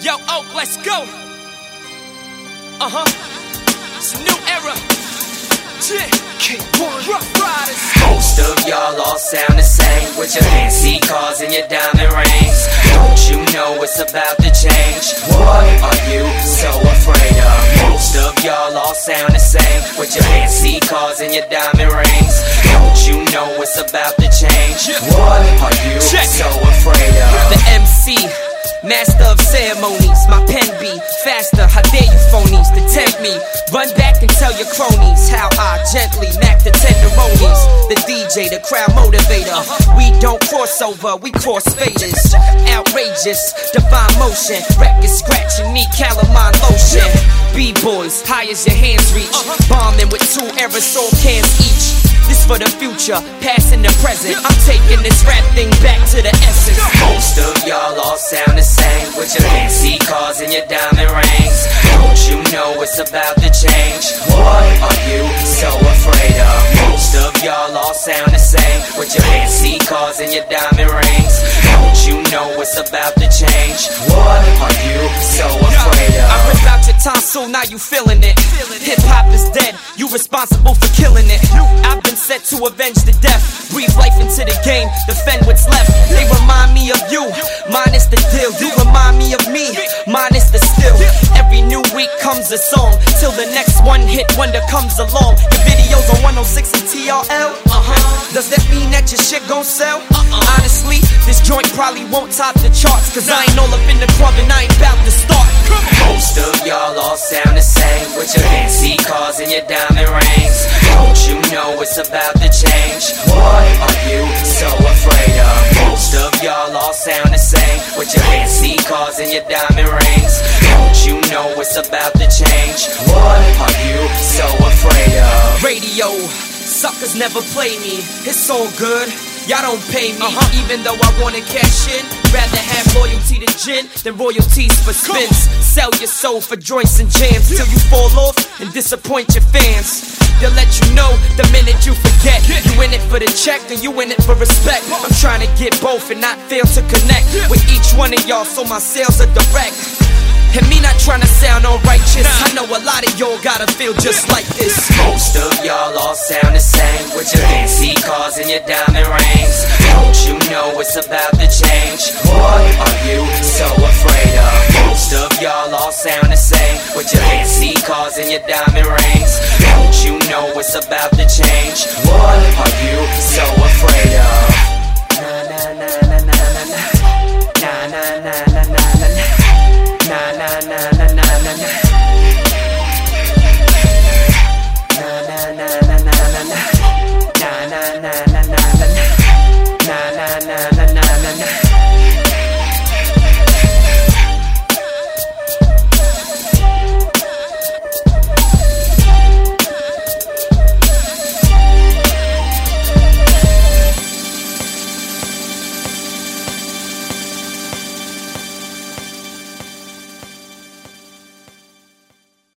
Yo, Oak, let's go. It's a new era. Rough Riders. Most of y'all all sound the same, with your fancy cars and your diamond rings. Don't you know it's about to change? What are you so afraid of? Most of y'all all sound the same, with your fancy cars and your diamond rings. Don't you know it's about to change? What are you so afraid of? The MC, master of ceremonies. My pen be faster, how dare you phonies to tempt me? Run back and tell your cronies how I gently mac the tenderonies. The DJ, the crowd motivator. We don't cross over, we cross faders. Outrageous, divine motion. Record scratch, you need calamine lotion. B-boys, high as your hands reach. Bombing with 2 aerosol cans each. This for the future, past and the present. I'm taking this rap thing back to the essence. Most of y'all all sound the same, with your fancy cars and your diamond rings. Don't you know it's about to change? What are you so afraid of? Most of y'all all sound the same, with your fancy cars and your diamond rings. Don't you know it's about to change? What are you so afraid of? I rip out your tonsil, now you feeling it. Hip-hop is dead, you responsible for killing it. I've been set to avenge the death. Breathe life into the game, defend what's left. They remind me of you, mine is the deal. You remind me of me, mine is the still. Every new week comes a song, till the next one hit wonder comes along. Your videos on 106 and TRL? Does that mean that your shit gon' sell? Honestly, this joint probably won't top the charts, cause I ain't all up in the club and I ain't bout to start. Most of y'all all sound the same, with your fancy cars and your diamond rings. Don't you know it's about to change? What are you so afraid of? Most of y'all all sound the same, with your fancy cars and your diamond rings. Don't you know it's about to change? What are you so afraid of? Radio, suckers never play me. It's all good, y'all don't pay me. Even though I wanna cash in, rather have loyalty to gin than royalties for spins. Sell your soul for joints and jams till you fall off and disappoint your fans. They'll let you know the minute you forget. You in it for the check and you in it for respect. I'm trying to get both and not fail to connect with each one of y'all, so my sales are direct. And me not trying to sound unrighteous, I know a lot of y'all gotta feel just like this. Most of y'all all sound the same, with your fancy cars and your diamond rings. Don't you know it's about to change? What are you so afraid of? Most of y'all all sound the same, with your fancy cars and your diamond rings. Don't you know it's about to change? What are you so afraid of? Na na na na na na na na na.